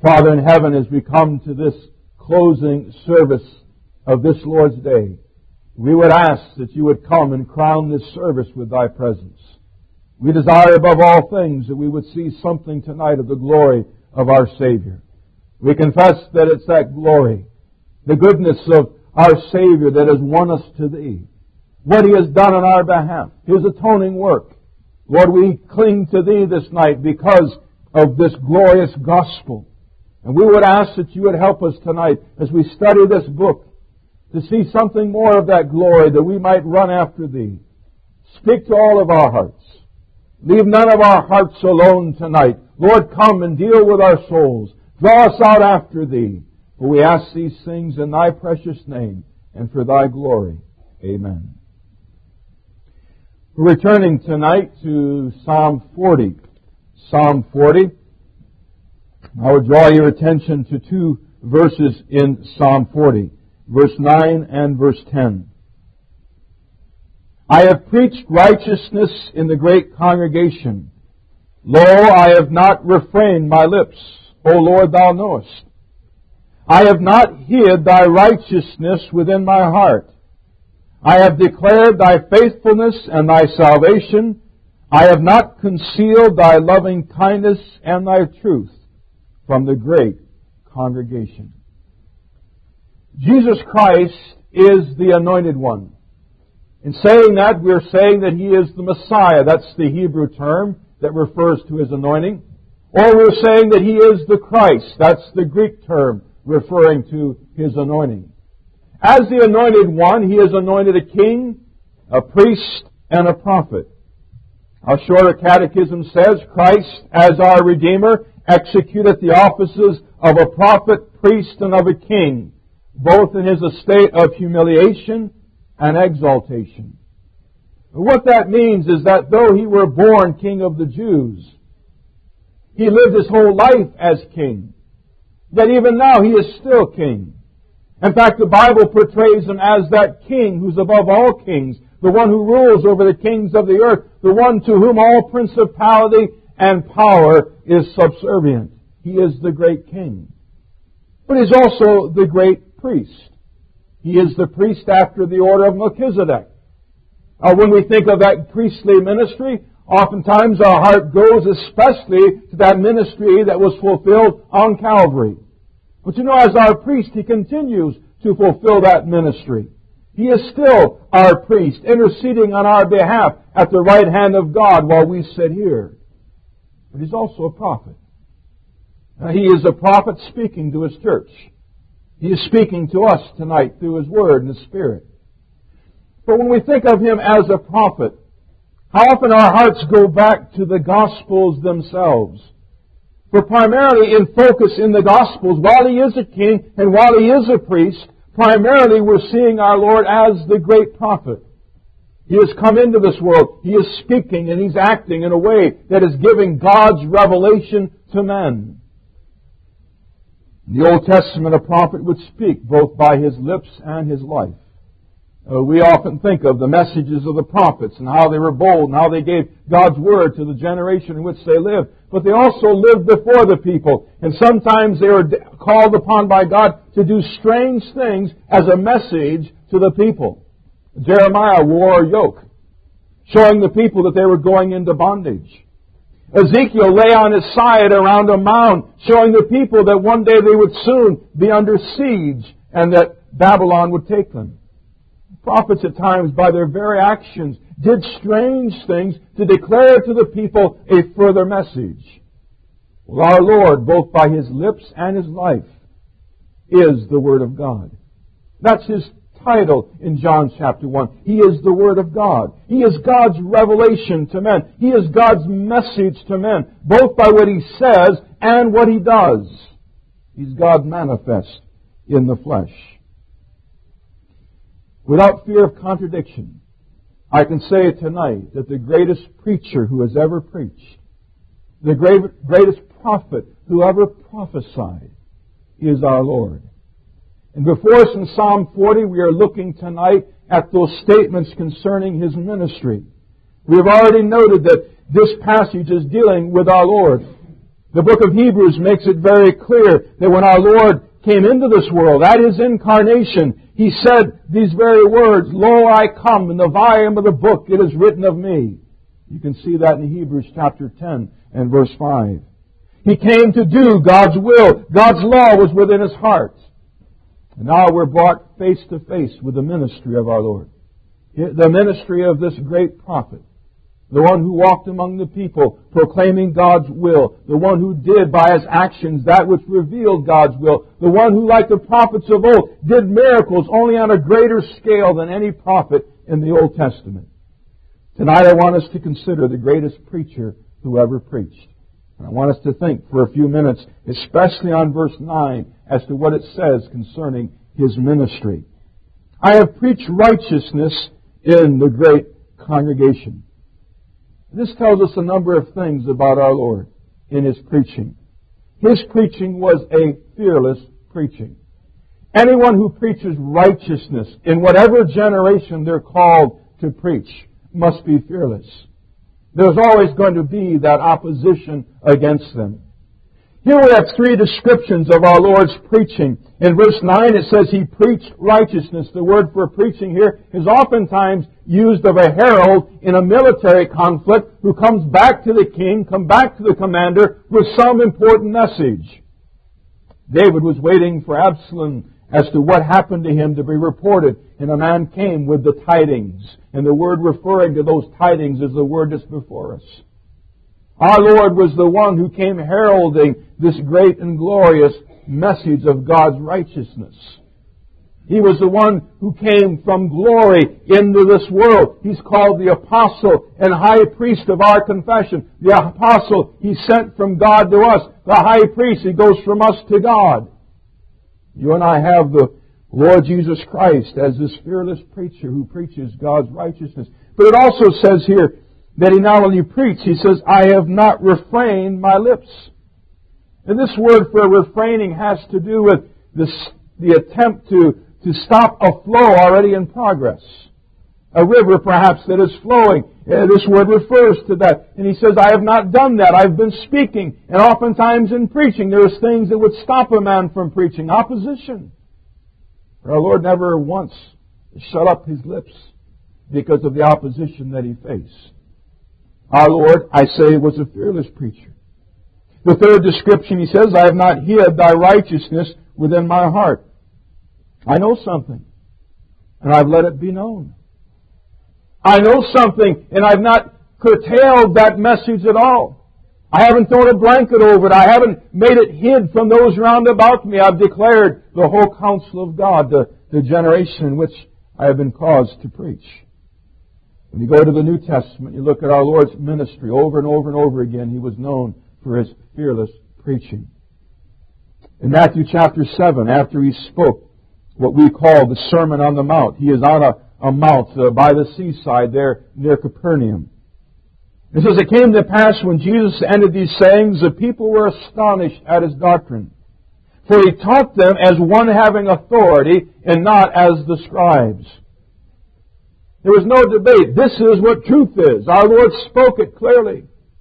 Father in heaven, as we come to this closing service of this Lord's Day, we would ask that you would come and crown this service with thy presence. We desire above all things that we would see something tonight of the glory of our Savior. We confess that it's that glory, the goodness of our Savior that has won us to Thee, what He has done on our behalf, His atoning work. Lord, we cling to Thee this night because of this glorious gospel. And we would ask that you would help us tonight as we study this book to see something more of that glory, that we might run after Thee. Speak to all of our hearts. Leave none of our hearts alone tonight. Lord, come and deal with our souls. Draw us out after Thee. For we ask these things in Thy precious name and for Thy glory. Amen. We're returning tonight to Psalm 40. Psalm 40. I will draw your attention to two verses in Psalm 40. Verse 9 and verse 10. I have preached righteousness in the great congregation. Lo, I have not refrained my lips. O Lord, Thou knowest. I have not hid Thy righteousness within my heart. I have declared Thy faithfulness and Thy salvation. I have not concealed Thy loving kindness and Thy truth from the great congregation. Jesus Christ is the Anointed One. In saying that, we're saying that He is the Messiah. That's the Hebrew term that refers to His anointing. Or we're saying that He is the Christ. That's the Greek term referring to His anointing. As the Anointed One, He is anointed a king, a priest, and a prophet. Our shorter catechism says, Christ, as our Redeemer, executeth the offices of a prophet, priest, and of a king, both in His estate of humiliation and exaltation. What that means is that though He were born King of the Jews, He lived His whole life as king. Yet even now He is still king. In fact, the Bible portrays Him as that king who's above all kings, the one who rules over the kings of the earth, the one to whom all principality and power is subservient. He is the great king. But He's also the great priest. He is the priest after the order of Melchizedek. When we think of that priestly ministry, oftentimes our heart goes especially to that ministry that was fulfilled on Calvary. But you know, as our priest, He continues to fulfill that ministry. He is still our priest, interceding on our behalf at the right hand of God while we sit here. But He's also a prophet. He is a prophet speaking to His church. He is speaking to us tonight through His Word and His Spirit. But when we think of Him as a prophet, how often our hearts go back to the Gospels themselves. For primarily in focus in the Gospels, while He is a king and while He is a priest, primarily we're seeing our Lord as the great prophet. He has come into this world. He is speaking and He's acting in a way that is giving God's revelation to men. In the Old Testament, a prophet would speak both by his lips and his life. We often think of the messages of the prophets and how they were bold and how they gave God's Word to the generation in which they lived. But they also lived before the people. And sometimes they were called upon by God to do strange things as a message to the people. Jeremiah wore a yoke, showing the people that they were going into bondage. Ezekiel lay on his side around a mound, showing the people that one day they would soon be under siege and that Babylon would take them. Prophets at times, by their very actions, did strange things to declare to the people a further message. Well, our Lord, both by His lips and His life, is the Word of God. That's His title in John chapter 1. He is the Word of God. He is God's revelation to men. He is God's message to men, both by what He says and what He does. He's God manifest in the flesh. Without fear of contradiction, I can say tonight that the greatest preacher who has ever preached, the greatest prophet who ever prophesied, is our Lord. And before us in Psalm 40, we are looking tonight at those statements concerning His ministry. We have already noted that this passage is dealing with our Lord. The book of Hebrews makes it very clear that when our Lord came into this world, at His incarnation, He said these very words, "Lo, I come, in the volume of the book it is written of me." You can see that in Hebrews chapter 10 and verse 5. He came to do God's will. God's law was within His heart. And now we're brought face to face with the ministry of our Lord. The ministry of this great prophet. The one who walked among the people proclaiming God's will. The one who did by His actions that which revealed God's will. The one who, like the prophets of old, did miracles only on a greater scale than any prophet in the Old Testament. Tonight I want us to consider the greatest preacher who ever preached. And I want us to think for a few minutes, especially on verse 9, as to what it says concerning His ministry. I have preached righteousness in the great congregation. This tells us a number of things about our Lord in His preaching. His preaching was a fearless preaching. Anyone who preaches righteousness in whatever generation they're called to preach must be fearless. There's always going to be that opposition against them. Here we have three descriptions of our Lord's preaching. In verse 9 it says He preached righteousness. The word for preaching here is oftentimes used of a herald in a military conflict who comes back to the king, comes back to the commander with some important message. David was waiting for Absalom as to what happened to him to be reported, and a man came with the tidings. And the word referring to those tidings is the word that's before us. Our Lord was the one who came heralding this great and glorious message of God's righteousness. He was the one who came from glory into this world. He's called the apostle and high priest of our confession. The apostle, He's sent from God to us. The high priest, He goes from us to God. You and I have the Lord Jesus Christ as this fearless preacher who preaches God's righteousness. But it also says here that He not only preached, He says, I have not refrained my lips. And this word for refraining has to do with the attempt to stop a flow already in progress. A river perhaps that is flowing. This word refers to that. And He says, I have not done that. I've been speaking. And oftentimes in preaching, there's things that would stop a man from preaching. Opposition. Our Lord never once shut up His lips because of the opposition that He faced. Our Lord, I say, was a fearless preacher. The third description, He says, I have not hid Thy righteousness within my heart. I know something, and I've let it be known. I know something, and I've not curtailed that message at all. I haven't thrown a blanket over it. I haven't made it hid from those round about me. I've declared the whole counsel of God, the generation in which I have been caused to preach. When you go to the New Testament, you look at our Lord's ministry over and over and over again. He was known for His fearless preaching. In Matthew chapter 7, after He spoke what we call the Sermon on the Mount, He is on a mount by the seaside there near Capernaum. It says, it came to pass when Jesus ended these sayings, the people were astonished at His doctrine. For He taught them as one having authority and not as the scribes. There was no debate. This is what truth is. Our Lord spoke it clearly.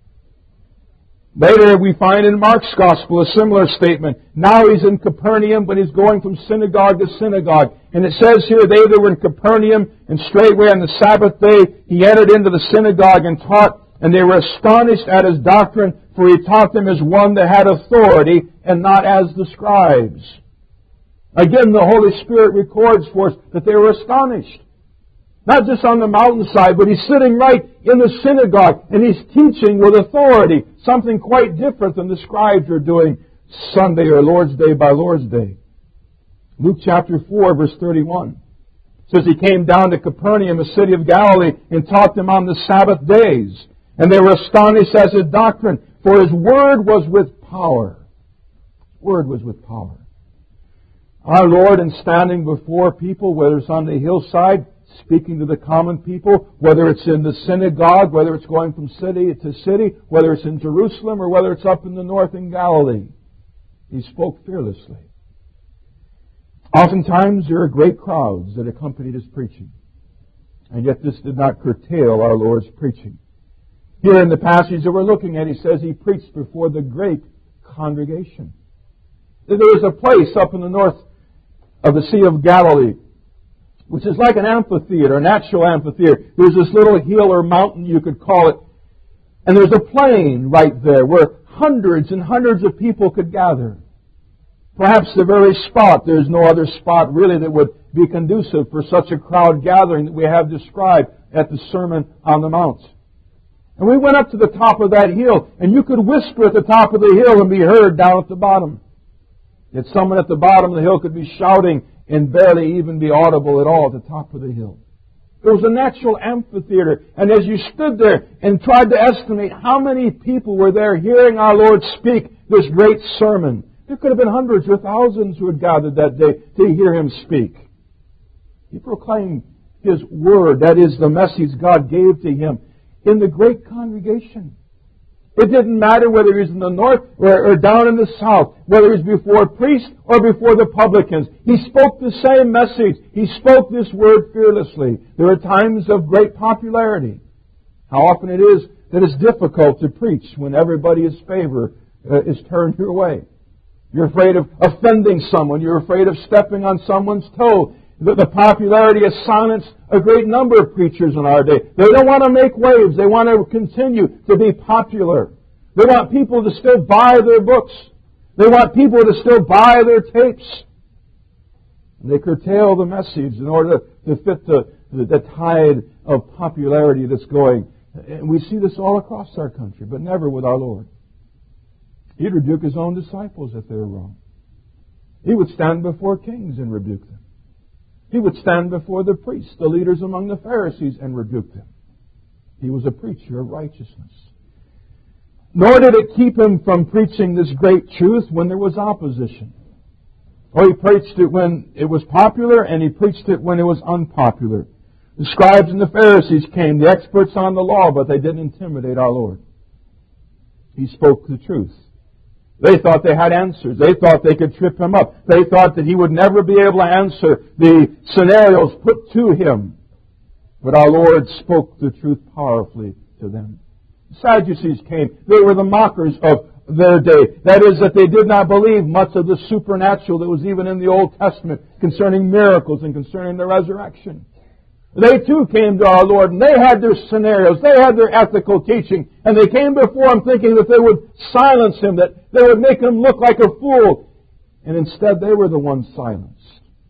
Later we find in Mark's Gospel a similar statement. Now He's in Capernaum, but He's going from synagogue to synagogue. And it says here, they that were in Capernaum, and straightway on the Sabbath day He entered into the synagogue and taught, and they were astonished at His doctrine, for He taught them as one that had authority, and not as the scribes. Again, the Holy Spirit records for us that they were astonished. Not just on the mountainside, but He's sitting right in the synagogue, and He's teaching with authority, something quite different than the scribes are doing Sunday or Lord's Day by Lord's Day. Luke chapter 4, verse 31 says He came down to Capernaum, a city of Galilee, and taught them on the Sabbath days. And they were astonished at His doctrine, for His word was with power. His word was with power. Our Lord, in standing before people, whether it's on the hillside, speaking to the common people, whether it's in the synagogue, whether it's going from city to city, whether it's in Jerusalem or whether it's up in the north in Galilee, He spoke fearlessly. Oftentimes there are great crowds that accompanied His preaching, and yet this did not curtail our Lord's preaching. Here in the passage that we're looking at, He says He preached before the great congregation. There is a place up in the north of the Sea of Galilee, which is like an amphitheater, a natural amphitheater. There's this little hill or mountain, you could call it, and there's a plain right there where hundreds and hundreds of people could gather. Perhaps the very spot, there's no other spot really that would be conducive for such a crowd gathering that we have described at the Sermon on the Mount. And we went up to the top of that hill, and you could whisper at the top of the hill and be heard down at the bottom. Yet someone at the bottom of the hill could be shouting and barely even be audible at all at the top of the hill. It was a natural amphitheater, and as you stood there and tried to estimate how many people were there hearing our Lord speak this great sermon, there could have been hundreds or thousands who had gathered that day to hear Him speak. He proclaimed His Word, that is the message God gave to Him, in the great congregation. It didn't matter whether he was in the north or down in the south, whether he was before priests or before the publicans. He spoke the same message. He spoke this word fearlessly. There are times of great popularity. How often it is that it's difficult to preach when everybody's favor is turned your way. You're afraid of offending someone. You're afraid of stepping on someone's toe. The popularity has silenced a great number of preachers in our day. They don't want to make waves. They want to continue to be popular. They want people to still buy their books. They want people to still buy their tapes. And they curtail the message in order to fit the tide of popularity that's going. And we see this all across our country, but never with our Lord. He'd rebuke His own disciples if they were wrong. He would stand before kings and rebuke them. He would stand before the priests, the leaders among the Pharisees, and rebuke them. He was a preacher of righteousness. Nor did it keep Him from preaching this great truth when there was opposition. He preached it when it was popular, and He preached it when it was unpopular. The scribes and the Pharisees came, the experts on the law, but they didn't intimidate our Lord. He spoke the truth. They thought they had answers. They thought they could trip Him up. They thought that He would never be able to answer the scenarios put to Him. But our Lord spoke the truth powerfully to them. The Sadducees came. They were the mockers of their day. That is, that they did not believe much of the supernatural that was even in the Old Testament concerning miracles and concerning the resurrection. They too came to our Lord, and they had their scenarios, they had their ethical teaching, and they came before Him thinking that they would silence Him, that they would make Him look like a fool. And instead they were the ones silenced.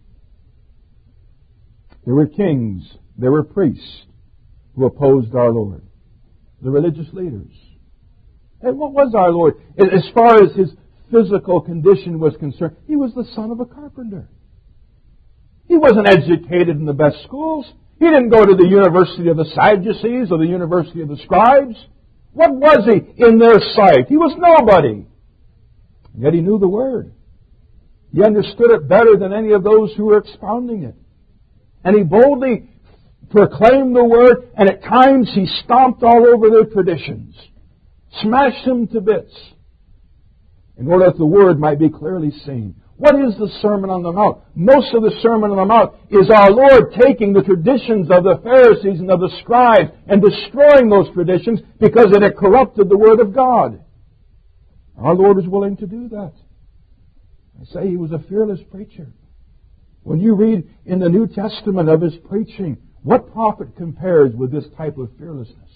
There were kings, there were priests who opposed our Lord. The religious leaders. And what was our Lord? As far as His physical condition was concerned, He was the son of a carpenter. He wasn't educated in the best schools. He didn't go to the University of the Sadducees or the University of the Scribes. What was He in their sight? He was nobody. And yet He knew the Word. He understood it better than any of those who were expounding it. And He boldly proclaimed the Word, and at times He stomped all over their traditions, smashed them to bits, in order that the Word might be clearly seen. What is the Sermon on the Mount? Most of the Sermon on the Mount is our Lord taking the traditions of the Pharisees and of the scribes and destroying those traditions because it had corrupted the Word of God. Our Lord was willing to do that. I say He was a fearless preacher. When you read in the New Testament of His preaching, what prophet compares with this type of fearlessness?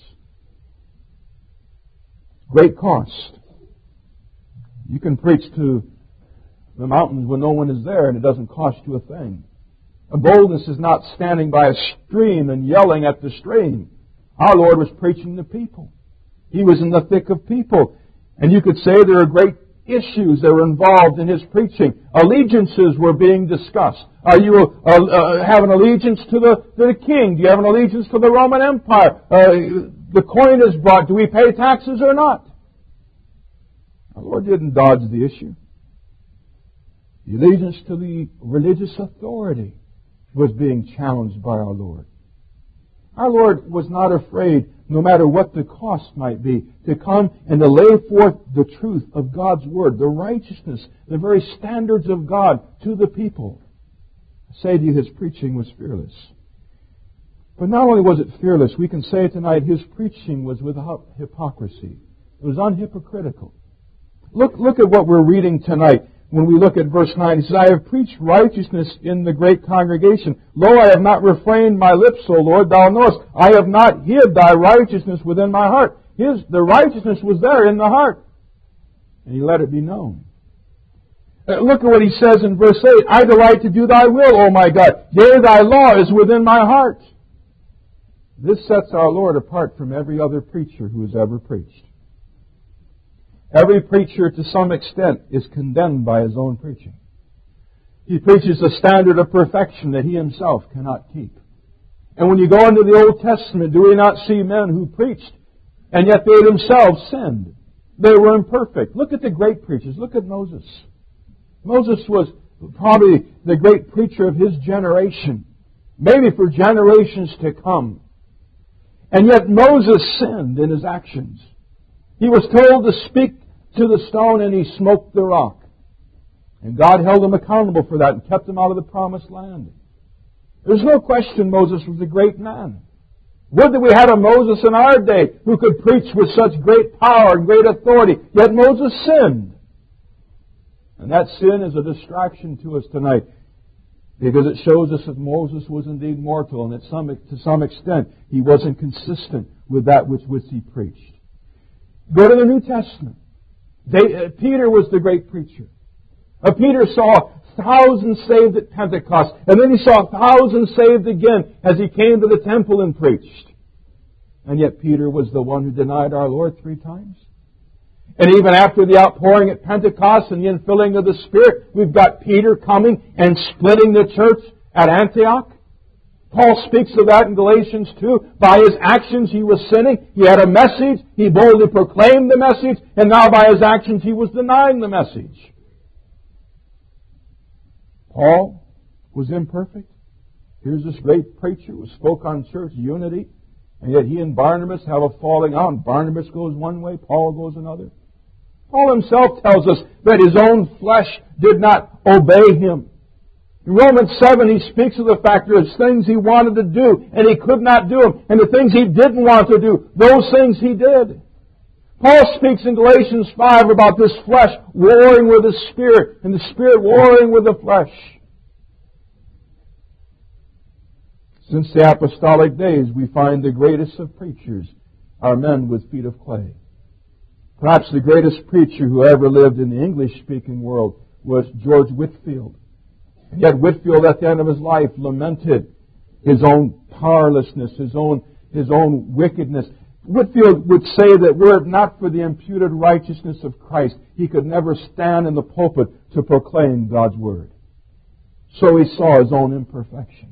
Great cost. You can preach to the mountains when no one is there and it doesn't cost you a thing. A boldness is not standing by a stream and yelling at the stream. Our Lord was preaching to people. He was in the thick of people. And you could say there are great issues that were involved in His preaching. Allegiances were being discussed. Are you have an allegiance to the king? Do you have an allegiance to the Roman Empire? The coin is brought. Do we pay taxes or not? Our Lord didn't dodge the issue. The allegiance to the religious authority was being challenged by our Lord. Our Lord was not afraid, no matter what the cost might be, to come and to lay forth the truth of God's Word, the righteousness, the very standards of God to the people. I say to you, His preaching was fearless. But not only was it fearless, we can say tonight His preaching was without hypocrisy. It was unhypocritical. Look at what we're reading tonight. When we look at verse 9, he says, I have preached righteousness in the great congregation. Lo, I have not refrained my lips, O Lord, thou knowest. I have not hid thy righteousness within my heart. The righteousness was there in the heart. And he let it be known. Look at what he says in verse 8. I delight to do thy will, O my God. Yea, thy law is within my heart. This sets our Lord apart from every other preacher who has ever preached. Every preacher, to some extent, is condemned by his own preaching. He preaches a standard of perfection that he himself cannot keep. And when you go into the Old Testament, do we not see men who preached, and yet they themselves sinned? They were imperfect. Look at the great preachers. Look at Moses. Moses was probably the great preacher of his generation, maybe for generations to come. And yet Moses sinned in his actions. He was told to speak to the stone, and he smoked the rock. And God held him accountable for that and kept him out of the promised land. There's no question Moses was a great man. Would that we had a Moses in our day who could preach with such great power and great authority. Yet Moses sinned. And that sin is a distraction to us tonight, because it shows us that Moses was indeed mortal, and that to some extent he wasn't consistent with that which he preached. Go to the New Testament. Peter was the great preacher. Peter saw thousands saved at Pentecost, and then he saw thousands saved again as he came to the temple and preached. And yet Peter was the one who denied our Lord 3 times. And even after the outpouring at Pentecost and the infilling of the Spirit, we've got Peter coming and splitting the church at Antioch. Paul speaks of that in Galatians 2. By his actions he was sinning. He had a message. He boldly proclaimed the message. And now by his actions he was denying the message. Paul was imperfect. Here's this great preacher who spoke on church unity. And yet he and Barnabas have a falling out. Barnabas goes one way, Paul goes another. Paul himself tells us that his own flesh did not obey him. In Romans 7, he speaks of the fact that there's things he wanted to do, and he could not do them. And the things he didn't want to do, those things he did. Paul speaks in Galatians 5 about this flesh warring with the Spirit, and the Spirit warring with the flesh. Since the apostolic days, we find the greatest of preachers are men with feet of clay. Perhaps the greatest preacher who ever lived in the English-speaking world was George Whitefield. And yet Whitefield, at the end of his life, lamented his own powerlessness, his own wickedness. Whitefield would say that were it not for the imputed righteousness of Christ, he could never stand in the pulpit to proclaim God's Word. So he saw his own imperfection.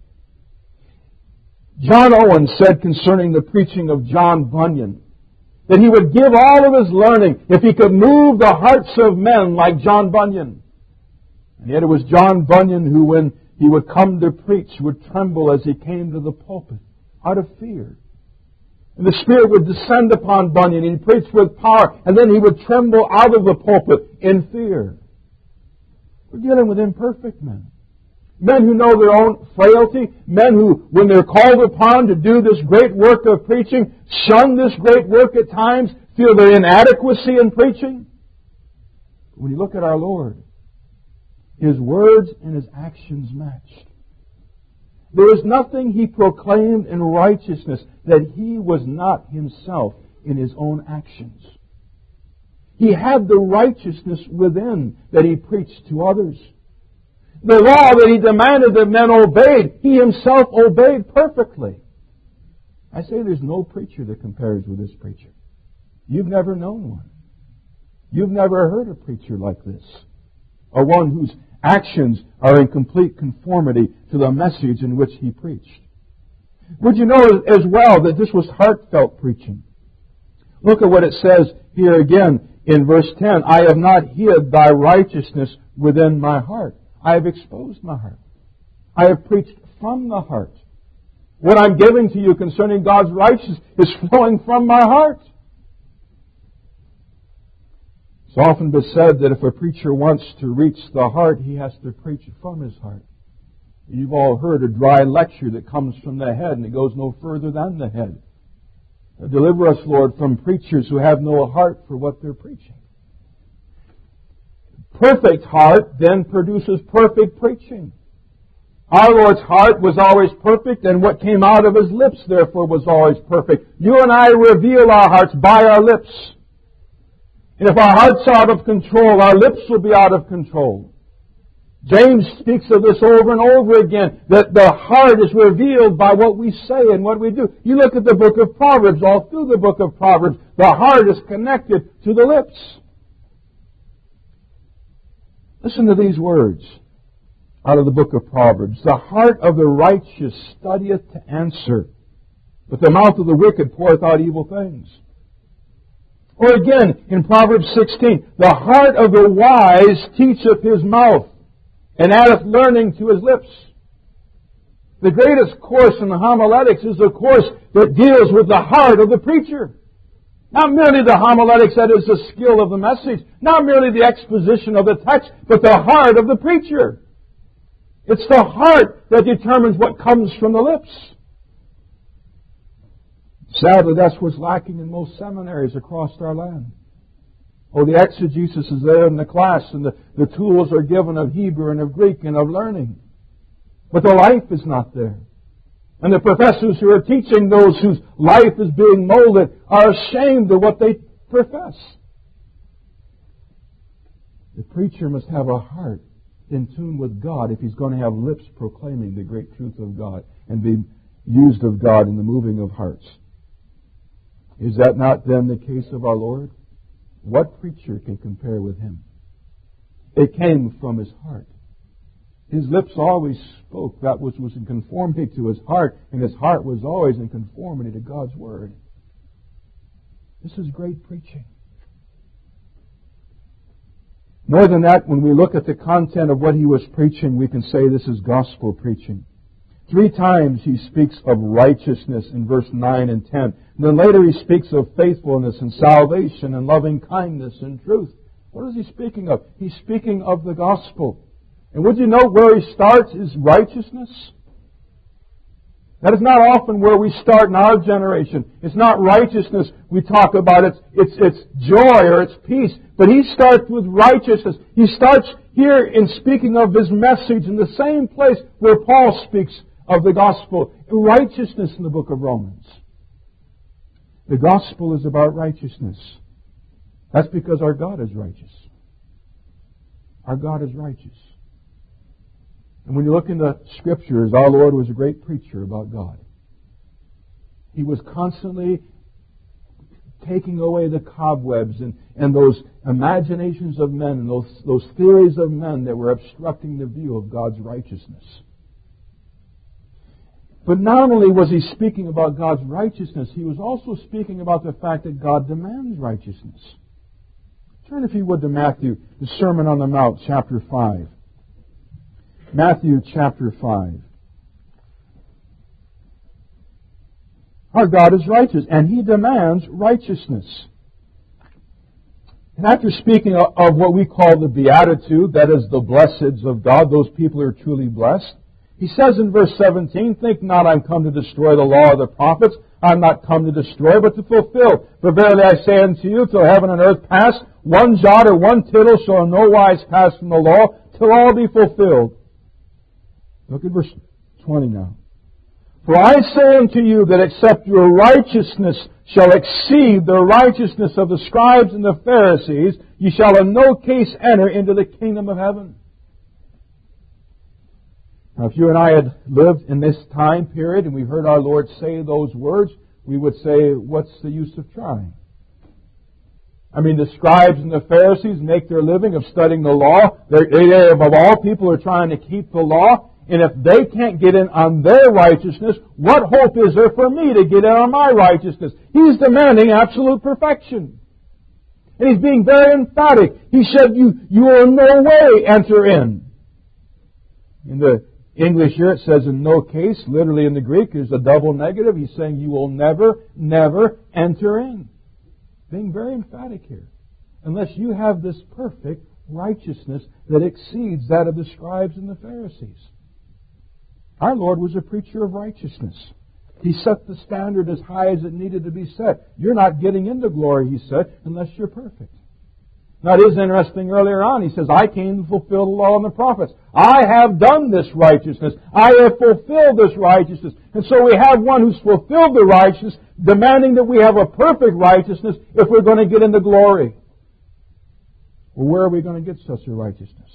John Owen said concerning the preaching of John Bunyan that he would give all of his learning if he could move the hearts of men like John Bunyan. And yet it was John Bunyan who, when he would come to preach, would tremble as he came to the pulpit out of fear. And the Spirit would descend upon Bunyan, and he preached with power, and then he would tremble out of the pulpit in fear. We're dealing with imperfect men. Men who know their own frailty. Men who, when they're called upon to do this great work of preaching, shun this great work at times, feel their inadequacy in preaching. But when you look at our Lord, His words and His actions matched. There is nothing He proclaimed in righteousness that He was not Himself in His own actions. He had the righteousness within that He preached to others. The law that He demanded that men obeyed, He Himself obeyed perfectly. I say there's no preacher that compares with this preacher. You've never known one. You've never heard a preacher like this. Or one whose actions are in complete conformity to the message in which he preached. Would you know as well that this was heartfelt preaching? Look at what it says here again in verse 10. I have not hid thy righteousness within my heart. I have exposed my heart. I have preached from the heart. What I'm giving to you concerning God's righteousness is flowing from my heart. It's often been said that if a preacher wants to reach the heart, he has to preach from his heart. You've all heard a dry lecture that comes from the head and it goes no further than the head. Deliver us, Lord, from preachers who have no heart for what they're preaching. perfect heart then produces perfect preaching. Our Lord's heart was always perfect, and what came out of His lips, therefore, was always perfect. You and I reveal our hearts by our lips. And if our heart's out of control, our lips will be out of control. James speaks of this over and over again, that the heart is revealed by what we say and what we do. You look at the book of Proverbs, all through the book of Proverbs, the heart is connected to the lips. Listen to these words out of the book of Proverbs. The heart of the righteous studieth to answer, but the mouth of the wicked poureth out evil things. Or again, in Proverbs 16, the heart of the wise teacheth his mouth, and addeth learning to his lips. The greatest course in the homiletics is the course that deals with the heart of the preacher. Not merely the homiletics, that is the skill of the message. Not merely the exposition of the text, but the heart of the preacher. It's the heart that determines what comes from the lips. Sadly, that's what's lacking in most seminaries across our land. Oh, the exegesis is there in the class, and the tools are given of Hebrew and of Greek and of learning. But the life is not there. And the professors who are teaching those whose life is being molded are ashamed of what they profess. The preacher must have a heart in tune with God if he's going to have lips proclaiming the great truth of God and be used of God in the moving of hearts. Is that not then the case of our Lord? What preacher can compare with Him? It came from His heart. His lips always spoke that which was in conformity to His heart, and His heart was always in conformity to God's Word. This is great preaching. More than that, when we look at the content of what He was preaching, we can say this is gospel preaching. 3 times He speaks of righteousness in verse 9 and 10. And then later He speaks of faithfulness and salvation and loving kindness and truth. What is He speaking of? He's speaking of the gospel. And would you know where He starts is righteousness? That is not often where we start in our generation. It's not righteousness we talk about. It's joy or it's peace. But He starts with righteousness. He starts here in speaking of His message in the same place where Paul speaks of the gospel. Righteousness in the book of Romans. The gospel is about righteousness. That's because our God is righteous. Our God is righteous. And when you look in the Scriptures, our Lord was a great preacher about God. He was constantly taking away the cobwebs and those imaginations of men and those theories of men that were obstructing the view of God's righteousness. But not only was He speaking about God's righteousness, He was also speaking about the fact that God demands righteousness. Turn, if you would, to Matthew, the Sermon on the Mount, chapter 5. Matthew chapter 5. Our God is righteous, and He demands righteousness. And after speaking of what we call the Beatitude, that is the blesseds of God, those people who are truly blessed, He says in verse 17, "Think not I'm come to destroy the law of the prophets. I'm not come to destroy, but to fulfill. For verily I say unto you, till heaven and earth pass, one jot or one tittle shall in no wise pass from the law, till all be fulfilled." Look at verse 20 now. "For I say unto you that except your righteousness shall exceed the righteousness of the scribes and the Pharisees, ye shall in no case enter into the kingdom of heaven." Now, if you and I had lived in this time period and we heard our Lord say those words, we would say, what's the use of trying? I mean, the scribes and the Pharisees make their living of studying the law. They, above all people, are trying to keep the law. And if they can't get in on their righteousness, what hope is there for me to get in on my righteousness? He's demanding absolute perfection. And He's being very emphatic. He said, you will in no way enter in. In the English here it says in no case. Literally in the Greek there's a double negative. He's saying you will never, never enter in. Being very emphatic here. Unless you have this perfect righteousness that exceeds that of the scribes and the Pharisees. Our Lord was a preacher of righteousness. He set the standard as high as it needed to be set. You're not getting into glory, He said, unless you're perfect. Now it is interesting earlier on, he says, I came to fulfill the law and the prophets. I have done this righteousness. I have fulfilled this righteousness. And so we have one who's fulfilled the righteousness, demanding that we have a perfect righteousness if we're going to get into glory. Well, where are we going to get such a righteousness?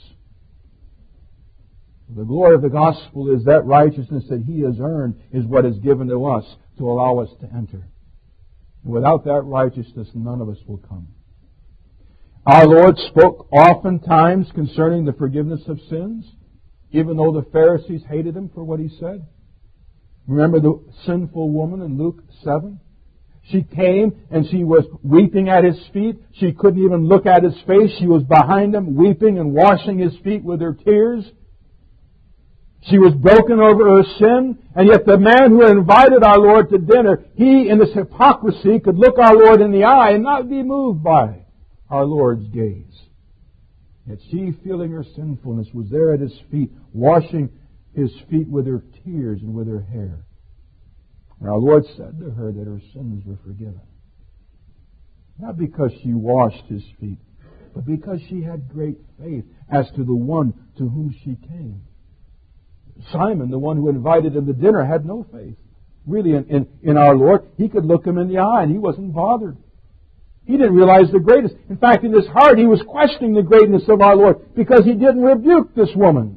The glory of the gospel is that righteousness that He has earned is what is given to us to allow us to enter. And without that righteousness, none of us will come. Our Lord spoke oftentimes concerning the forgiveness of sins, even though the Pharisees hated Him for what He said. Remember the sinful woman in Luke 7? She came and she was weeping at His feet. She couldn't even look at His face. She was behind Him, weeping and washing His feet with her tears. She was broken over her sin, and yet the man who had invited our Lord to dinner, he, in his hypocrisy, could look our Lord in the eye and not be moved by our Lord's gaze. Yet she, feeling her sinfulness, was there at His feet, washing His feet with her tears and with her hair. And our Lord said to her that her sins were forgiven. Not because she washed His feet, but because she had great faith as to the one to whom she came. Simon, the one who invited Him to dinner, had no faith. Really, in our Lord, he could look Him in the eye and he wasn't bothered. He didn't realize the greatness. In fact, in his heart, he was questioning the greatness of our Lord because he didn't rebuke this woman.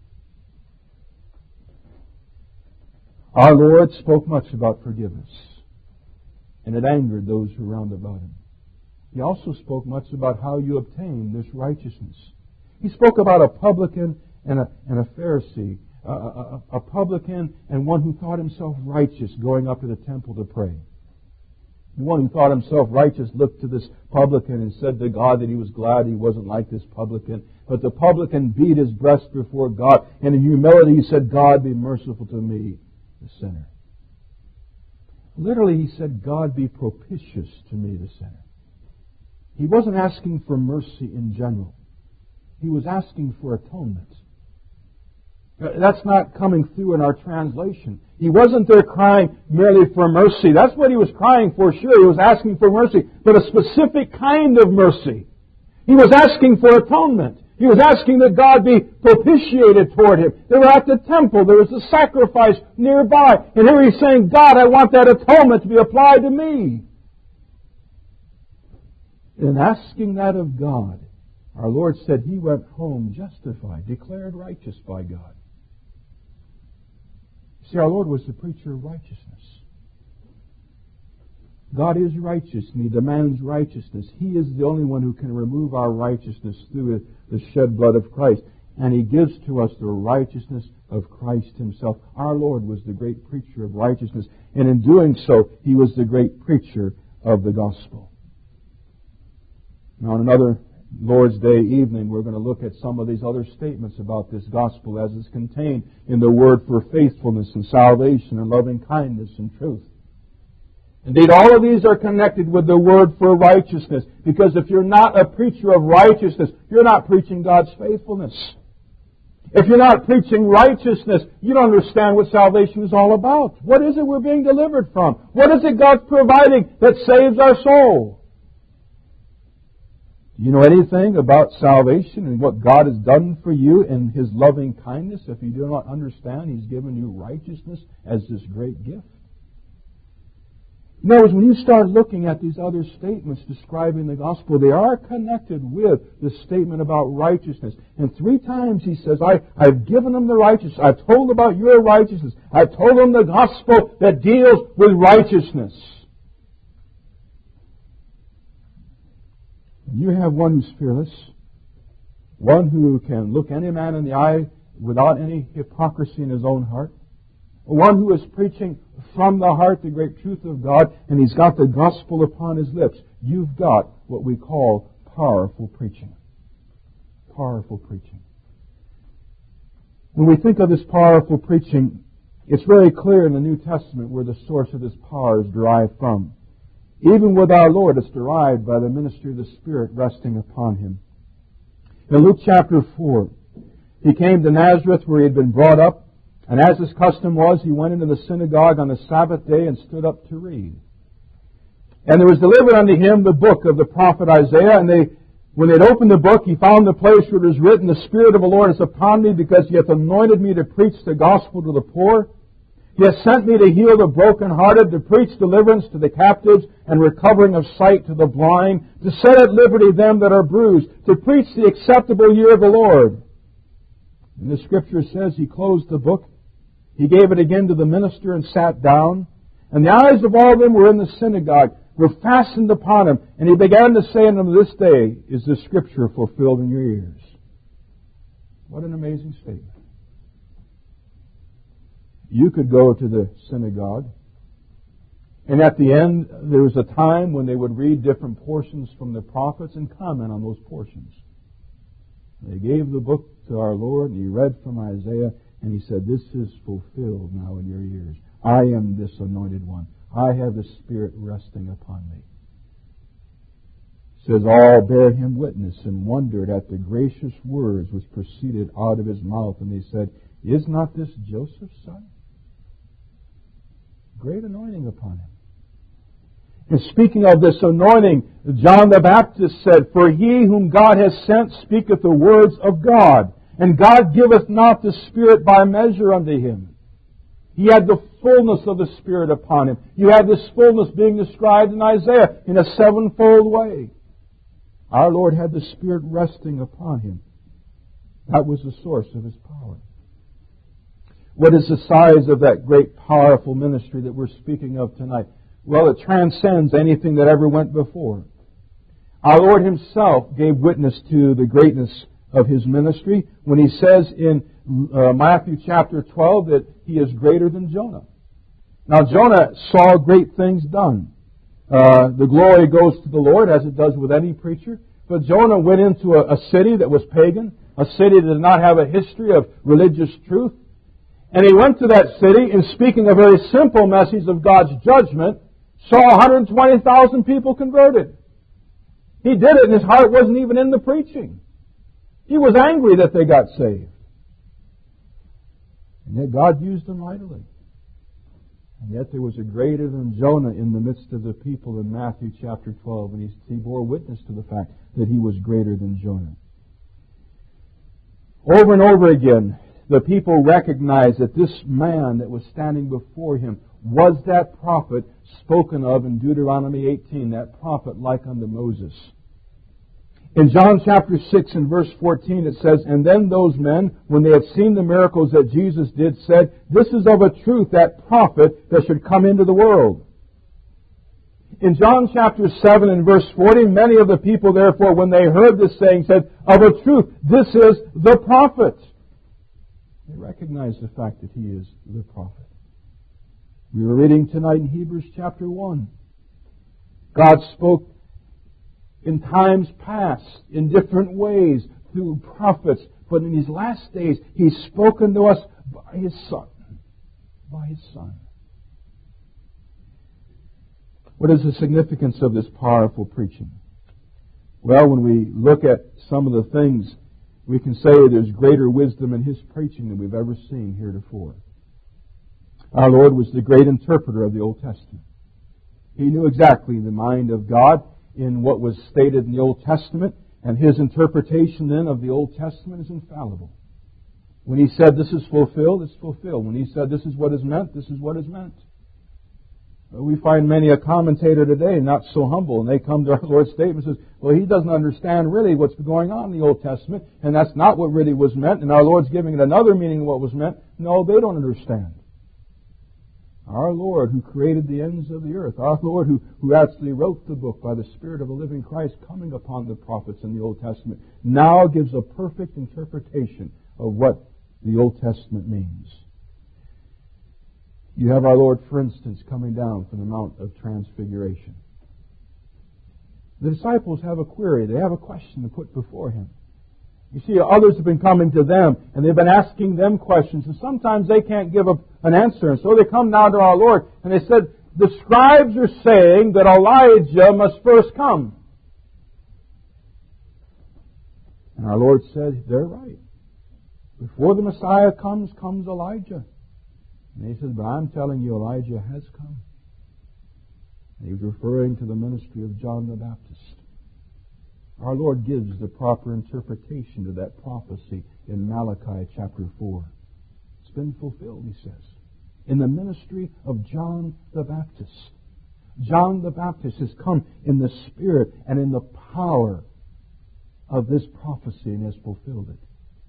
Our Lord spoke much about forgiveness, and it angered those who round about Him. He also spoke much about how you obtain this righteousness. He spoke about a publican and a Pharisee, a publican and one who thought himself righteous going up to the temple to pray. The one who thought himself righteous looked to this publican and said to God that he was glad he wasn't like this publican. But the publican beat his breast before God, and in humility he said, God, be merciful to me, the sinner. Literally, he said, God, be propitious to me, the sinner. He wasn't asking for mercy in general. He was asking for atonement. That's not coming through in our translation. He wasn't there crying merely for mercy. That's what he was crying for, sure. He was asking for mercy, but a specific kind of mercy. He was asking for atonement. He was asking that God be propitiated toward him. They were at the temple. There was a sacrifice nearby. And here he's saying, God, I want that atonement to be applied to me. In asking that of God, our Lord said he went home justified, declared righteous by God. See, our Lord was the preacher of righteousness. God is righteous, and He demands righteousness. He is the only one who can remove our righteousness through the shed blood of Christ. And He gives to us the righteousness of Christ Himself. Our Lord was the great preacher of righteousness, and in doing so, He was the great preacher of the gospel. Now, on another Lord's Day evening, we're going to look at some of these other statements about this gospel as is contained in the word for faithfulness and salvation and loving kindness and truth. Indeed, all of these are connected with the word for righteousness, because if you're not a preacher of righteousness, you're not preaching God's faithfulness. If you're not preaching righteousness, you don't understand what salvation is all about. What is it we're being delivered from? What is it God's providing that saves our soul? Do you know anything about salvation and what God has done for you in His loving kindness? If you do not understand, He's given you righteousness as this great gift. Notice when you start looking at these other statements describing the gospel, they are connected with the statement about righteousness. And 3 times He says, I've given them the righteousness. I've told them about your righteousness. I've told them the gospel that deals with righteousness. You have one who's fearless, one who can look any man in the eye without any hypocrisy in his own heart, one who is preaching from the heart the great truth of God, and he's got the gospel upon his lips. You've got what we call powerful preaching. Powerful preaching. When we think of this powerful preaching, it's very clear in the New Testament where the source of this power is derived from. Even with our Lord, it's derived by the ministry of the Spirit resting upon Him. In Luke chapter 4, He came to Nazareth where He had been brought up, and as His custom was, He went into the synagogue on the Sabbath day and stood up to read. And there was delivered unto Him the book of the prophet Isaiah, and they When they'd opened the book, he found the place where it was written, "The Spirit of the Lord is upon me, because He hath anointed me to preach the gospel to the poor. He hath sent me to heal the brokenhearted, to preach deliverance to the captives, and recovering of sight to the blind, to set at liberty them that are bruised, to preach the acceptable year of the Lord." And the Scripture says He closed the book. He gave it again to the minister and sat down. And the eyes of all of them were in the synagogue, were fastened upon Him. And He began to say unto them, "This day is the Scripture fulfilled in your ears." What an amazing statement. You could go to the synagogue, and at the end there was a time when they would read different portions from the prophets and comment on those portions. They gave the book to our Lord, and He read from Isaiah, and He said, "This is fulfilled now in your ears. I am this anointed one. I have the Spirit resting upon me." It says, all bare Him witness and wondered at the gracious words which proceeded out of His mouth. And they said, "Is not this Joseph's son?" Great anointing upon Him. And speaking of this anointing, John the Baptist said, "For he whom God has sent speaketh the words of God, and God giveth not the Spirit by measure unto him." He had the fullness of the Spirit upon Him. You have this fullness being described in Isaiah in a sevenfold way. Our Lord had the Spirit resting upon Him. That was the source of His power. What is the size of that great, powerful ministry that we're speaking of tonight? Well, it transcends anything that ever went before. Our Lord Himself gave witness to the greatness of His ministry when He says in Matthew chapter 12 that He is greater than Jonah. Now, Jonah saw great things done. The glory goes to the Lord, as it does with any preacher. But Jonah went into a city that was pagan, a city that did not have a history of religious truth. And he went to that city, and speaking a very simple message of God's judgment, saw 120,000 people converted. He did it, and his heart wasn't even in the preaching. He was angry that they got saved. And yet God used them mightily. And yet there was a greater than Jonah in the midst of the people in Matthew chapter 12, and he bore witness to the fact that he was greater than Jonah. Over and over again, the people recognized that this man that was standing before him was that prophet spoken of in Deuteronomy 18, that prophet like unto Moses. In John chapter 6 and verse 14 it says, "And then those men, when they had seen the miracles that Jesus did, said, This is of a truth that prophet that should come into the world." In John chapter 7 and verse 40, many of the people therefore, when they heard this saying, said, "Of a truth, this is the prophet." They recognized the fact that he is the prophet. We were reading tonight in Hebrews chapter 1. God spoke in times past in different ways through prophets, but in these last days He's spoken to us by His Son. By His Son. What is the significance of this powerful preaching? Well, when we look at some of the things, we can say there's greater wisdom in His preaching than we've ever seen heretofore. Our Lord was the great interpreter of the Old Testament. He knew exactly the mind of God in what was stated in the Old Testament, and His interpretation then of the Old Testament is infallible. When He said this is fulfilled, it's fulfilled. When He said this is what is meant, this is what is meant. We find many a commentator today not so humble, and they come to our Lord's statement and says, well, he doesn't understand really what's going on in the Old Testament, and that's not what really was meant, and our Lord's giving it another meaning of what was meant. No, they don't understand. Our Lord who created the ends of the earth, our Lord who actually wrote the book by the Spirit of a living Christ coming upon the prophets in the Old Testament, now gives a perfect interpretation of what the Old Testament means. You have our Lord, for instance, coming down from the Mount of Transfiguration. The disciples have a query. They have a question to put before Him. You see, others have been coming to them, and they've been asking them questions, and sometimes they can't give an answer. And so they come now to our Lord, and they said, the scribes are saying that Elijah must first come. And our Lord said, they're right. Before the Messiah comes Elijah. And he said, but I'm telling you, Elijah has come. And he was referring to the ministry of John the Baptist. Our Lord gives the proper interpretation to that prophecy in Malachi chapter 4. It's been fulfilled, he says, in the ministry of John the Baptist. John the Baptist has come in the spirit and in the power of this prophecy and has fulfilled it.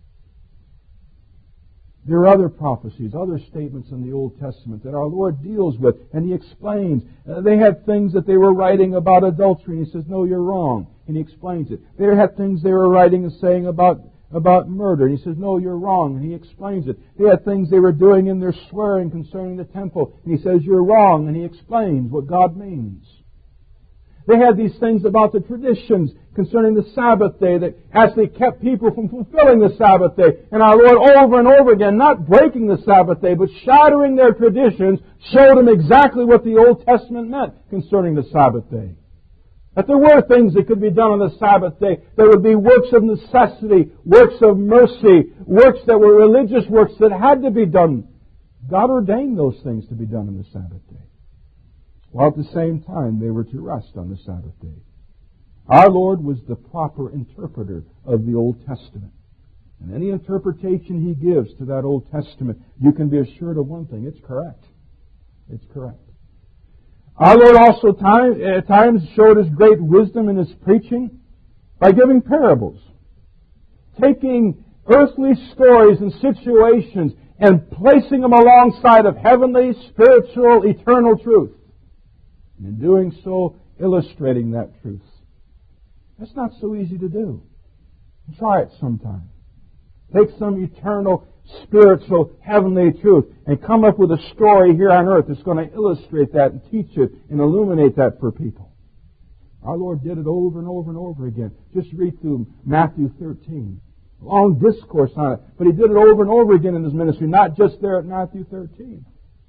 There are other prophecies, other statements in the Old Testament that our Lord deals with, and He explains. They had things that they were writing about adultery, and He says, no, you're wrong, and He explains it. They had things they were writing and saying about murder, and He says, no, you're wrong, and He explains it. They had things they were doing in their swearing concerning the temple, and He says, you're wrong, and He explains what God means. They had these things about the traditions concerning the Sabbath day that actually kept people from fulfilling the Sabbath day. And our Lord over and over again, not breaking the Sabbath day, but shattering their traditions, showed them exactly what the Old Testament meant concerning the Sabbath day. That there were things that could be done on the Sabbath day. There would be works of necessity, works of mercy, works that were religious works that had to be done. God ordained those things to be done on the Sabbath day. While at the same time they were to rest on the Sabbath day. Our Lord was the proper interpreter of the Old Testament. And any interpretation He gives to that Old Testament, you can be assured of one thing, it's correct. It's correct. Our Lord also at times showed His great wisdom in His preaching by giving parables. Taking earthly stories and situations and placing them alongside of heavenly, spiritual, eternal truth. And in doing so, illustrating that truth. That's not so easy to do. Try it sometime. Take some eternal, spiritual, heavenly truth and come up with a story here on earth that's going to illustrate that and teach it and illuminate that for people. Our Lord did it over and over and over again. Just read through Matthew 13. A long discourse on it. But He did it over and over again in His ministry, not just there at Matthew 13.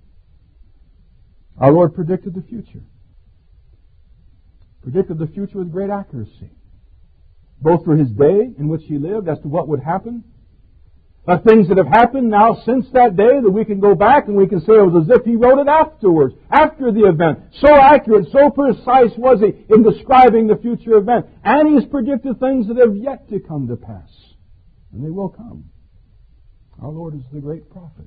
Our Lord predicted the future. Predicted the future with great accuracy. Both for His day in which He lived as to what would happen. Things that have happened now since that day that we can go back and we can say it was as if He wrote it afterwards, after the event. So accurate, so precise was He in describing the future event. And He's predicted things that have yet to come to pass. And they will come. Our Lord is the great prophet.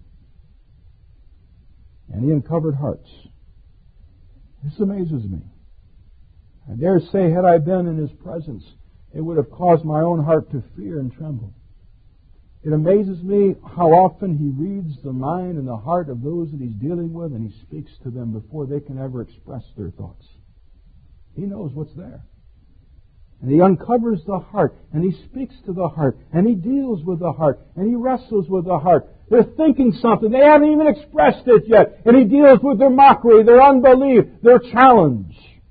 And He uncovered hearts. This amazes me. I dare say, had I been in His presence, it would have caused my own heart to fear and tremble. It amazes me how often He reads the mind and the heart of those that He's dealing with, and He speaks to them before they can ever express their thoughts. He knows what's there. And He uncovers the heart, and He speaks to the heart, and He deals with the heart, and He wrestles with the heart. They're thinking something. They haven't even expressed it yet. And He deals with their mockery, their unbelief, their challenge.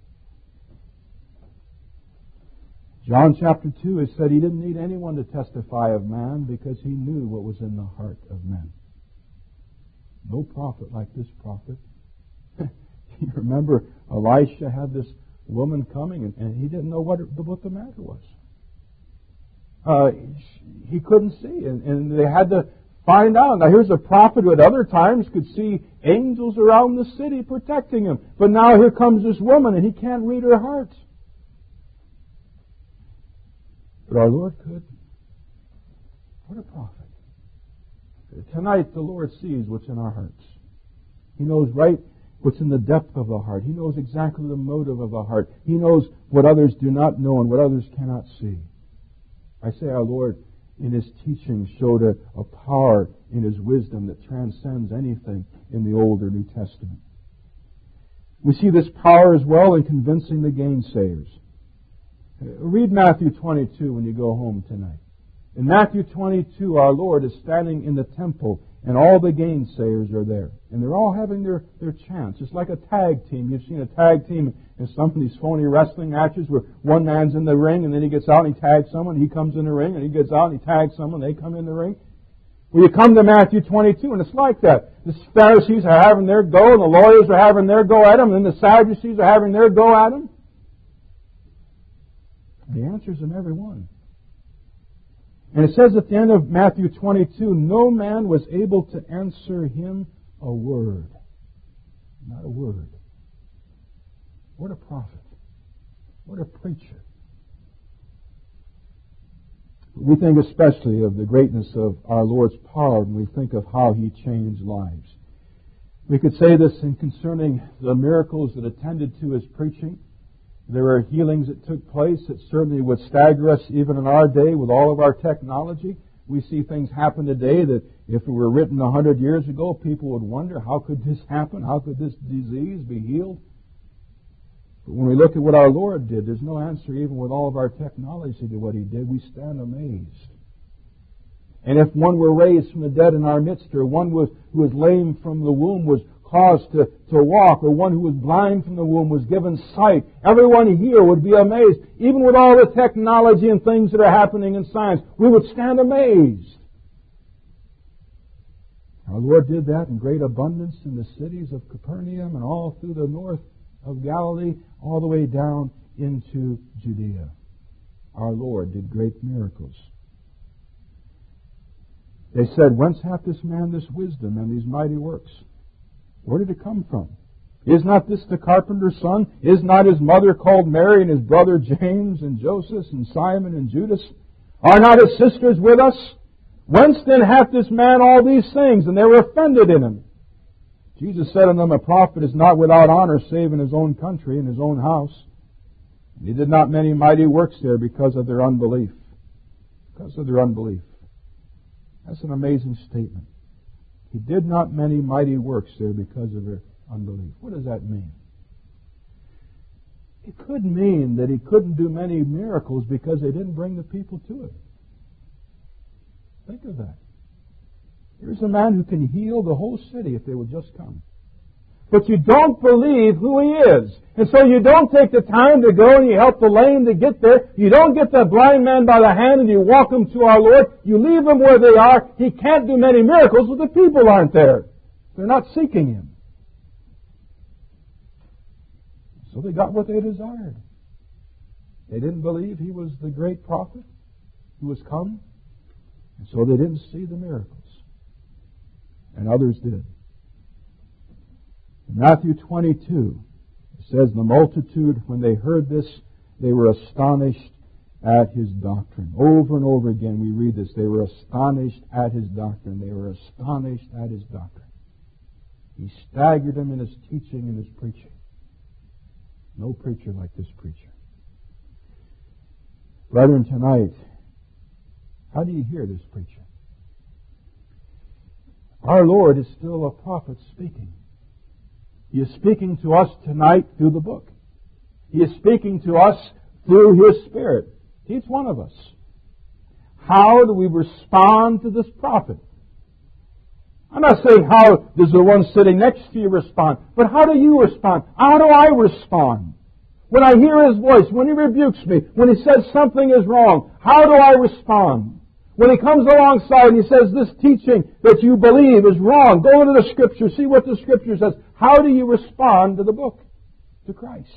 John chapter 2 has said He didn't need anyone to testify of man because He knew what was in the heart of men. No prophet like this prophet. You remember Elisha had this woman coming and he didn't know what the matter was. He couldn't see and they had to find out. Now here's a prophet who at other times could see angels around the city protecting him. But now here comes this woman and he can't read her heart. But our Lord could. What a prophet. Tonight the Lord sees what's in our hearts. He knows right what's in the depth of the heart. He knows exactly the motive of the heart. He knows what others do not know and what others cannot see. I say our Lord in His teaching showed a power in His wisdom that transcends anything in the Old or New Testament. We see this power as well in convincing the gainsayers. Read Matthew 22 when you go home tonight. In Matthew 22, our Lord is standing in the temple and all the gainsayers are there. And they're all having their chance. It's like a tag team. You've seen a tag team in some of these phony wrestling matches where one man's in the ring and then he gets out and he tags someone. He comes in the ring and he gets out and he tags someone. They come in the ring. Well, you come to Matthew 22 and it's like that. The Pharisees are having their go and the lawyers are having their go at him and then the Sadducees are having their go at him. The answer's in every one. And it says at the end of Matthew 22, no man was able to answer him a word. Not a word. What a prophet. What a preacher. We think especially of the greatness of our Lord's power when we think of how He changed lives. We could say this in concerning the miracles that attended to His preaching. There were healings that took place that certainly would stagger us even in our day with all of our technology. We see things happen today that if it were written 100 years ago, people would wonder, how could this happen? How could this disease be healed? But when we look at what our Lord did, there's no answer even with all of our technology to what He did. We stand amazed. And if one were raised from the dead in our midst, or one who was lame from the womb was caused to walk, or one who was blind from the womb was given sight, everyone here would be amazed. Even with all the technology and things that are happening in science, we would stand amazed. Our Lord did that in great abundance in the cities of Capernaum and all through the north of Galilee, all the way down into Judea. Our Lord did great miracles. They said, "Whence hath this man this wisdom and these mighty works?" Where did it come from? Is not this the carpenter's son? Is not his mother called Mary, and his brother James and Joseph and Simon and Judas? Are not his sisters with us? Whence then hath this man all these things? And they were offended in him. Jesus said unto them, "A prophet is not without honor, save in his own country, in his own house." And He did not many mighty works there because of their unbelief. Because of their unbelief. That's an amazing statement. He did not many mighty works there because of their unbelief. What does that mean? It could mean that He couldn't do many miracles because they didn't bring the people to Him. Think of that. Here's a man who can heal the whole city if they would just come. But you don't believe who He is. And so you don't take the time to go and you help the lame to get there. You don't get the blind man by the hand and you walk him to our Lord. You leave them where they are. He can't do many miracles if the people aren't there. They're not seeking Him. So they got what they desired. They didn't believe He was the great prophet who was come. And so they didn't see the miracles. And others did. In Matthew 22, it says, "The multitude, when they heard this, they were astonished at His doctrine." Over and over again we read this. They were astonished at His doctrine. They were astonished at His doctrine. He staggered them in His teaching and His preaching. No preacher like this preacher. Brethren, tonight, how do you hear this preacher? Our Lord is still a prophet speaking. He is speaking to us tonight through the book. He is speaking to us through His Spirit. Each one of us. How do we respond to this prophet? I'm not saying how does the one sitting next to you respond, but how do you respond? How do I respond? When I hear His voice, when He rebukes me, when He says something is wrong, how do I respond? When He comes alongside and He says, "This teaching that you believe is wrong," go into the Scripture, see what the Scripture says. How do you respond to the book, to Christ?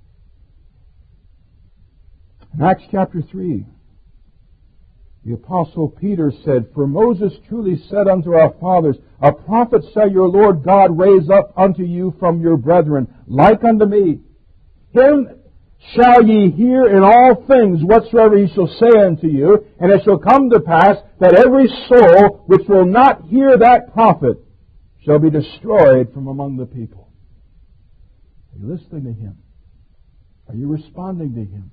In Acts chapter 3, the Apostle Peter said, "For Moses truly said unto our fathers, A prophet shall your Lord God raise up unto you from your brethren, like unto me. Him shall ye hear in all things whatsoever He shall say unto you, and it shall come to pass that every soul which will not hear that prophet shall be destroyed from among the people." Are you listening to Him? Are you responding to Him?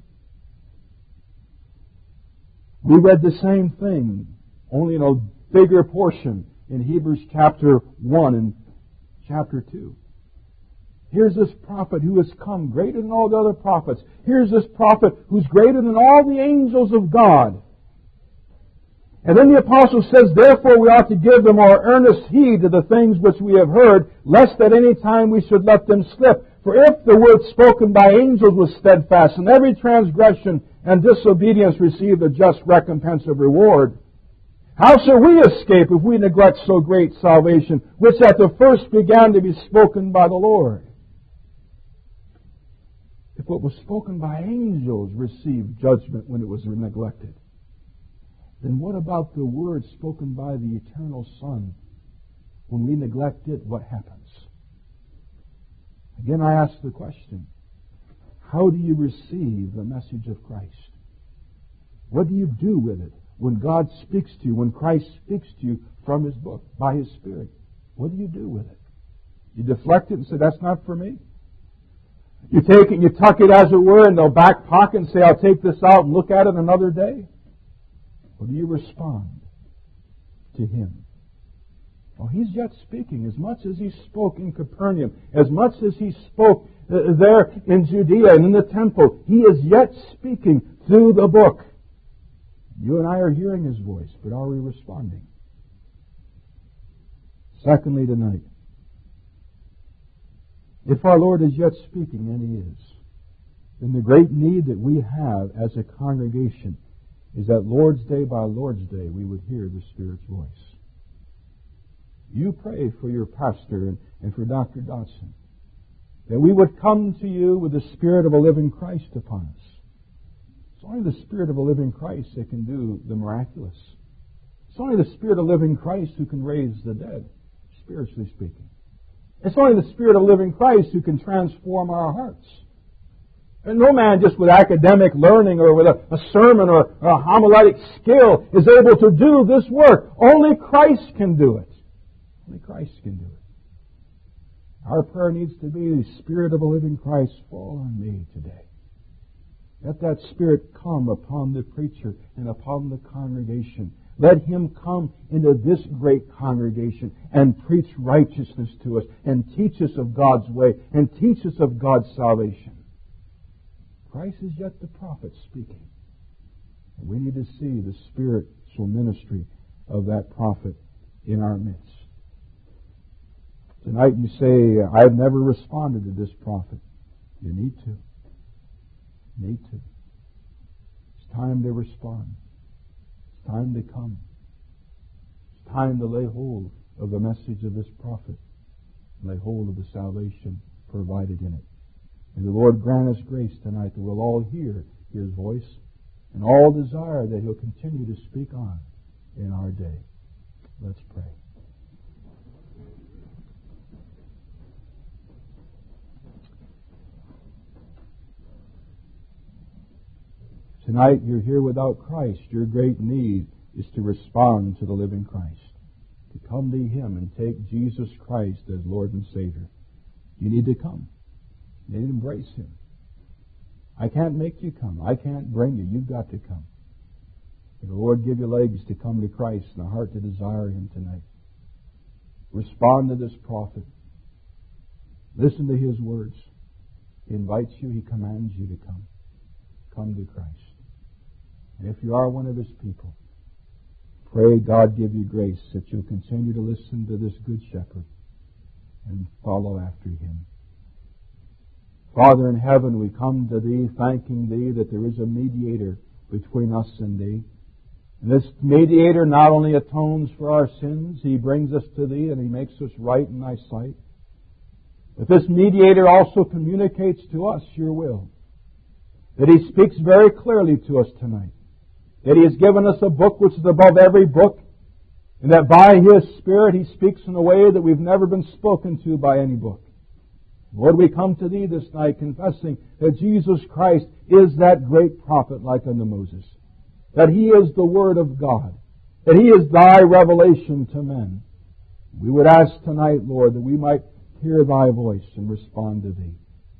We read the same thing, only in a bigger portion, in Hebrews chapter 1 and chapter 2. Here's this prophet who has come, greater than all the other prophets. Here's this prophet who's greater than all the angels of God. And then the apostle says, "Therefore we ought to give the more earnest heed to the things which we have heard, lest at any time we should let them slip. For if the word spoken by angels was steadfast, and every transgression and disobedience received a just recompense of reward, how shall we escape if we neglect so great salvation, which at the first began to be spoken by the Lord?" If what was spoken by angels received judgment when it was neglected, then what about the word spoken by the eternal Son? When we neglect it, what happens? Again, I ask the question, how do you receive the message of Christ? What do you do with it? when God speaks to you, when Christ speaks to you from His book, by His Spirit? What do you do with it? You deflect it and say, that's not for me? You take it and you tuck it, as it were, in the back pocket and say, I'll take this out and look at it another day? Or do you respond to Him? Well, He's yet speaking. As much as He spoke in Capernaum, as much as He spoke there in Judea and in the temple, He is yet speaking through the book. You and I are hearing His voice, but are we responding? Secondly, tonight, if our Lord is yet speaking, and He is, then the great need that we have as a congregation is that Lord's Day by Lord's Day we would hear the Spirit's voice. You pray for your pastor and for Dr. Dodson, that we would come to you with the Spirit of a living Christ upon us. It's only the Spirit of a living Christ that can do the miraculous. It's only the Spirit of living Christ who can raise the dead, spiritually speaking. It's only the Spirit of living Christ who can transform our hearts. And no man just with academic learning or with a sermon or a homiletic skill is able to do this work. Only Christ can do it. Only Christ can do it. Our prayer needs to be, the Spirit of a living Christ, fall on me today. Let that Spirit come upon the preacher and upon the congregation. Let Him come into this great congregation and preach righteousness to us and teach us of God's way and teach us of God's salvation. Christ is yet the prophet speaking. And we need to see the spiritual ministry of that prophet in our midst. Tonight you say, I've never responded to this prophet. You need to. You need to. It's time to respond. It's time to come. It's time to lay hold of the message of this prophet. Lay hold of the salvation provided in it. May the Lord grant us grace tonight that we'll all hear His voice and all desire that He'll continue to speak on in our day. Let's pray. Tonight you're here without Christ. Your great need is to respond to the living Christ. To come to Him and take Jesus Christ as Lord and Savior. You need to come. You need to embrace Him. I can't make you come. I can't bring you. You've got to come. May the Lord give you legs to come to Christ and a heart to desire Him tonight. Respond to this prophet. Listen to his words. He invites you. He commands you to come. Come to Christ. And if you are one of His people, pray God give you grace that you'll continue to listen to this good shepherd and follow after Him. Father in heaven, we come to Thee, thanking Thee that there is a mediator between us and Thee. And this mediator not only atones for our sins, He brings us to Thee and He makes us right in Thy sight. But this mediator also communicates to us Your will. That He speaks very clearly to us tonight. That He has given us a book which is above every book. And that by His Spirit He speaks in a way that we've never been spoken to by any book. Lord, we come to Thee this night confessing that Jesus Christ is that great prophet like unto Moses. That He is the Word of God. That He is Thy revelation to men. We would ask tonight, Lord, that we might hear Thy voice and respond to Thee.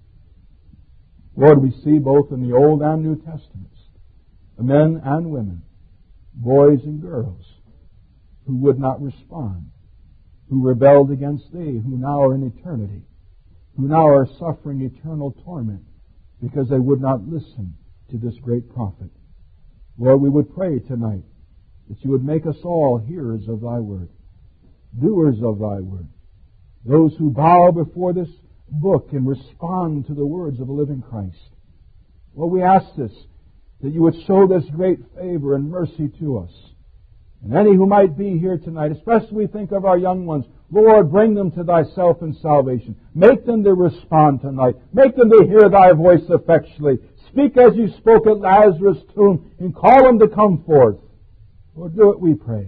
Lord, we see both in the Old and New Testaments, men and women, boys and girls, who would not respond, who rebelled against Thee, who now are in eternity, who now are suffering eternal torment because they would not listen to this great prophet. Lord, we would pray tonight that You would make us all hearers of Thy Word, doers of Thy Word, those who bow before this book and respond to the words of a living Christ. Lord, we ask this, that You would show this great favor and mercy to us. And any who might be here tonight, especially we think of our young ones, Lord, bring them to Thyself in salvation. Make them to respond tonight. Make them to hear Thy voice effectually. Speak as You spoke at Lazarus' tomb and call them to come forth. Lord, do it, we pray.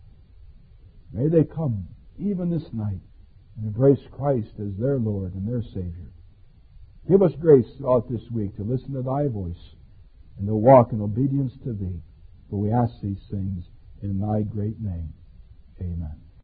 May they come, even this night, and embrace Christ as their Lord and their Savior. Give us grace throughout this week to listen to Thy voice and to walk in obedience to Thee. For we ask these things in thy great name.